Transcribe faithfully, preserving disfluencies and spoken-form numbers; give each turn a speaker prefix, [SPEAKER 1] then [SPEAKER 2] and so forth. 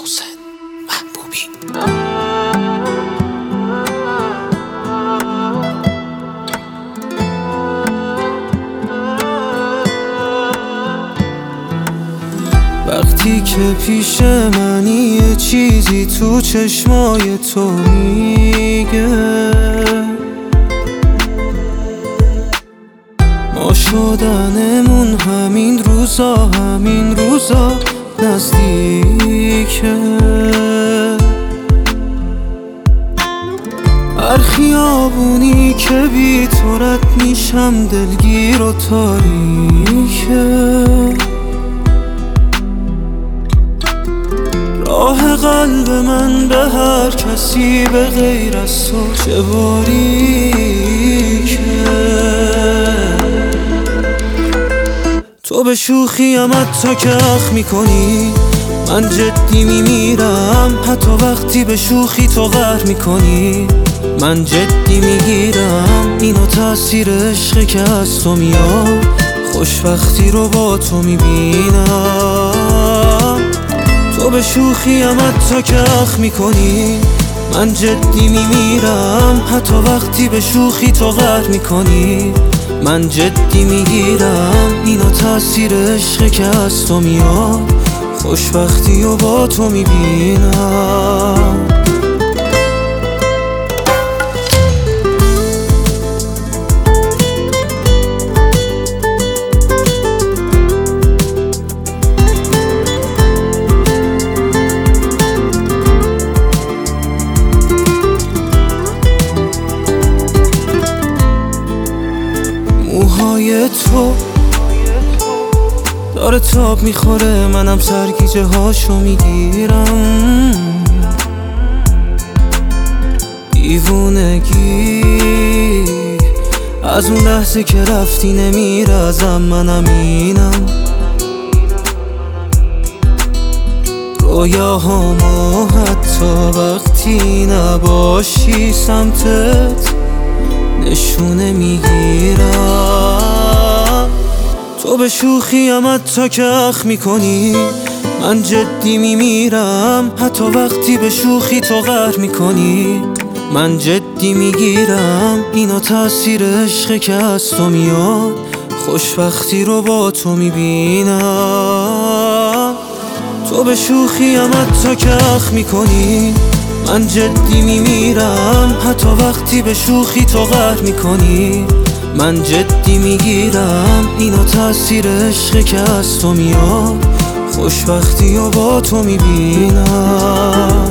[SPEAKER 1] محسن محبوبی.
[SPEAKER 2] وقتی که پیش منی یه چیزی تو چشمای تو میگه ما شدنمون همین روزا همین روزا نزدیکه. هر خیابونی که بی تو رد میشم دلگیر و تاریکه. راه قلب من به هر کسی به غیر از تو چه باریکه. تو به شوخیم حتی که اخ میکنی من جدی میمیرم. حتی وقتی به شوخی تو قهر میکنی من جدی میگیرم. اینو تاثیر عشقه که از تو میاد خوشبختی رو با تو میبینم. تو به شوخیم حتی که اخ میکنی من جدی میمیرم. حتی وقتی به شوخی تو قهر میکنی من جدی میگیرم. اینو تاثیر عشقه که از تو میاد خوشبختی رو با تو میبینم. موهای تو داره تاب میخوره منم سرگیجه هاشو میگیرم. دیوونگی از اون لحظه که رفتی نمیره ازم منم اینم. رویاهامو حتی وقتی نباشی سمتت نشونه میگیرم. تو به شوخیم حتی که اخ میکنی من جدی میمیرم. حتی وقتی به شوخی تو قهر میکنی من جدی میگیرم. اینو تاثیر عشقه که از تو میاد خوشبختی رو با تو میبینم. تو به شوخیم حتی که اخ میکنی من جدی میمیرم. حتی وقتی به شوخی تو قهر میکنی من جدی میگیرم. اینو تاثیر عشقه که از تو میاد خوشبختی رو با تو میبینم.